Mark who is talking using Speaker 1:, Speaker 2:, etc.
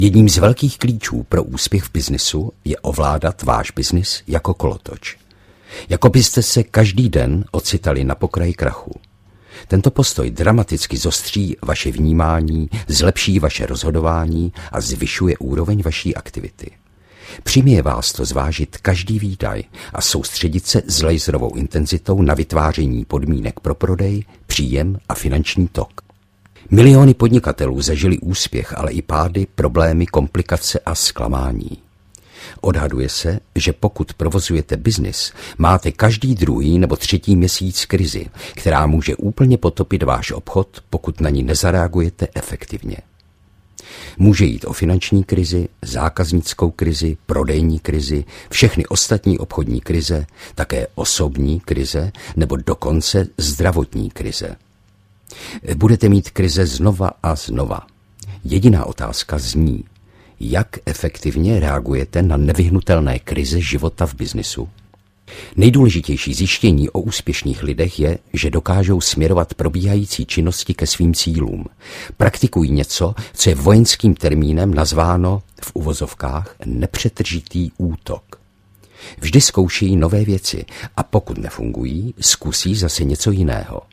Speaker 1: Jedním z velkých klíčů pro úspěch v biznisu je ovládat váš biznis jako kolotoč. Jako byste se každý den ocitali na pokraji krachu. Tento postoj dramaticky zostří vaše vnímání, zlepší vaše rozhodování a zvyšuje úroveň vaší aktivity. Přiměje vás to zvážit každý výdaj a soustředit se s laserovou intenzitou na vytváření podmínek pro prodej, příjem a finanční tok. Miliony podnikatelů zažili úspěch, ale i pády, problémy, komplikace a zklamání. Odhaduje se, že pokud provozujete biznis, máte každý druhý nebo třetí měsíc krizi, která může úplně potopit váš obchod, pokud na ní nezareagujete efektivně. Může jít o finanční krizi, zákaznickou krizi, prodejní krizi, všechny ostatní obchodní krize, také osobní krize nebo dokonce zdravotní krize. Budete mít krize znova a znova. Jediná otázka zní, jak efektivně reagujete na nevyhnutelné krize života v biznisu? Nejdůležitější zjištění o úspěšných lidech je, že dokážou směrovat probíhající činnosti ke svým cílům. Praktikují něco, co je vojenským termínem nazváno v uvozovkách nepřetržitý útok. Vždy zkoušejí nové věci a pokud nefungují, zkusí zase něco jiného.